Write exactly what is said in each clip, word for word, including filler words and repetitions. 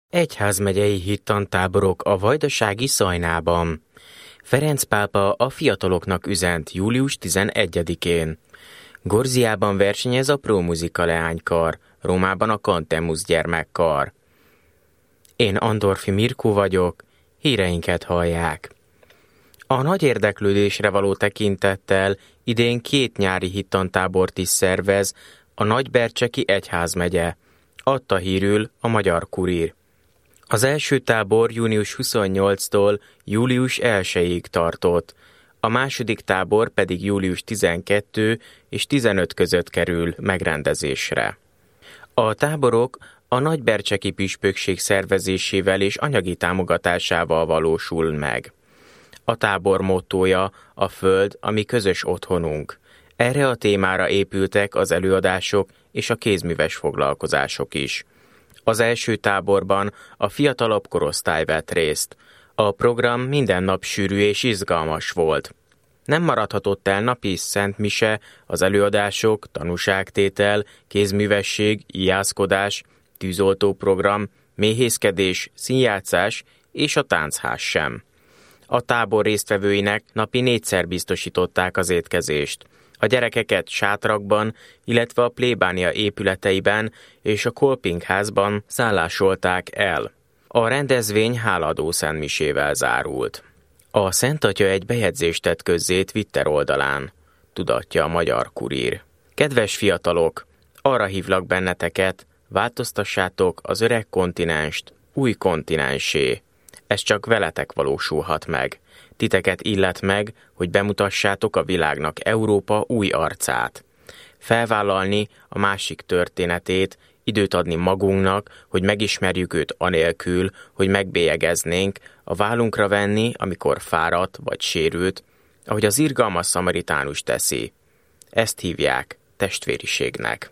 Egyházmegyei hittantáborok a vajdasági Szajnában. Ferenc pápa a fiataloknak üzent július tizenegyedikén. Gorziában versenyez a Promuzika leánykar, Rómában a Cantemus gyermekkar. Én Andorfi Mirkó vagyok, híreinket hallják. A nagy érdeklődésre való tekintettel idén két nyári hittantábort is szervez a Nagybercseki Egyházmegye, adta hírül a Magyar Kurír. Az első tábor június huszonnyolcadikántól július elsejéig tartott, a második tábor pedig július tizenkettő és tizenöt között kerül megrendezésre. A táborok a Nagybercseki püspökség szervezésével és anyagi támogatásával valósul meg. A tábor mottója a Föld, ami közös otthonunk. Erre a témára épültek az előadások és a kézműves foglalkozások is. Az első táborban a fiatalabb korosztály vett részt. A program minden nap sűrű és izgalmas volt. Nem maradhatott el napi szentmise, az előadások, tanúságtétel, kézművesség, ijászkodás, tűzoltóprogram, méhészkedés, színjátszás és a tánchaz sem. A tábor résztvevőinek napi négyszer biztosították az étkezést. A gyerekeket sátrakban, illetve a plébánia épületeiben és a kolpingházban szállásolták el. A rendezvény hálaadó szentmisével zárult. A Szentatya egy bejegyzést tett közzé Twitter oldalán, tudatja a Magyar Kurír. Kedves fiatalok, arra hívlak benneteket, változtassátok az öreg kontinenst új kontinenssé. Ez csak veletek valósulhat meg. Titeket illet meg, hogy bemutassátok a világnak Európa új arcát. Felvállalni a másik történetét, időt adni magunknak, hogy megismerjük őt anélkül, hogy megbélyegeznénk, a vállunkra venni, amikor fáradt vagy sérült, ahogy az irgalmas szamaritánus teszi. Ezt hívják testvériségnek.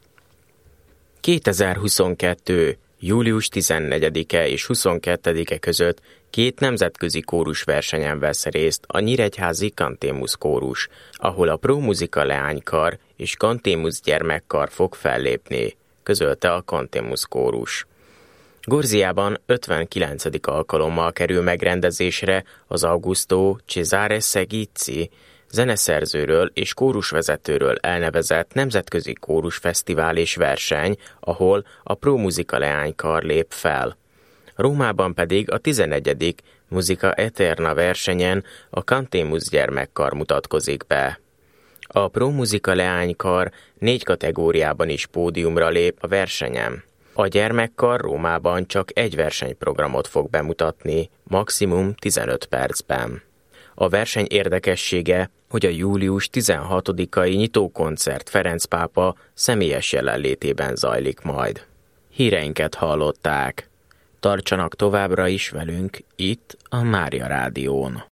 kétezer-huszonkettő. július tizennegyedike és huszonkettedike között két nemzetközi kórusversenyen vesz részt a nyíregyházi Cantemus kórus, ahol a Promuzika leánykar és Cantemus gyermekkar fog fellépni, közölte a Cantemus kórus. Gorziában ötvenkilencedik alkalommal kerül megrendezésre az Augusto Cesare Segizzi zeneszerzőről és kórusvezetőről elnevezett nemzetközi kórusfesztivál és verseny, ahol a Promuzika leánykar lép fel. Rómában pedig a tizennegyedik Musica Eterna versenyen a Cantemus gyermekkar mutatkozik be. A Promuzika leánykar négy kategóriában is pódiumra lép a versenyen. A gyermekkar Rómában csak egy versenyprogramot fog bemutatni, maximum tizenöt percben. A verseny érdekessége, hogy a július tizenhatodikai nyitókoncert Ferenc pápa személyes jelenlétében zajlik majd. Híreinket hallották. Tartsanak továbbra is velünk itt a Mária Rádión.